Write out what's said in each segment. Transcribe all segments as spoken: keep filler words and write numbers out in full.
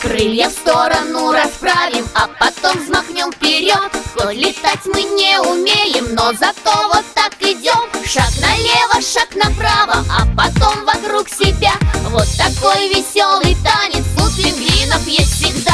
Крылья в сторону расправим, а потом взмахнем вперед. Хоть летать мы не умеем, но зато вот так идем. Шаг налево, шаг направо, а потом вокруг себя. Вот такой веселый танец у пингвинов есть всегда.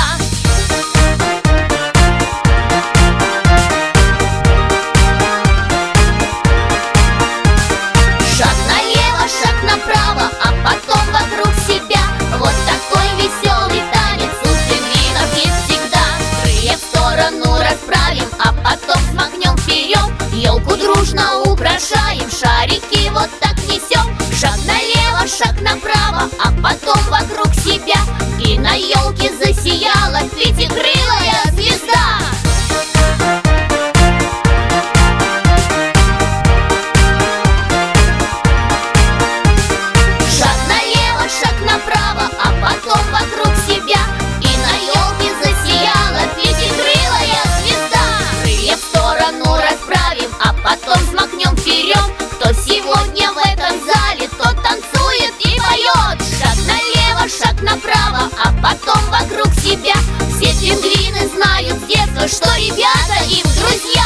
Шаг налево, шаг направо, а потом вокруг себя. Вот такой веселый танец у пингвинов есть всегда. Крылья в сторону расправим, а потом взмахнем вперед. Елку дружно украшаем, шарики вот так несем. Шаг налево, шаг направо, а потом вокруг себя. И на елке засияла пятикрылая звезда. Шаг налево, шаг направо, а потом вокруг себя. И на елке засияла пятикрылая звезда. Крылья в сторону расправим, а потом взмахнем вперед. Кто сегодня в этом зале, тот танцует и поет. Шаг налево, шаг направо, а потом вокруг себя. Все пингвины знают с детства, что ребята им друзья.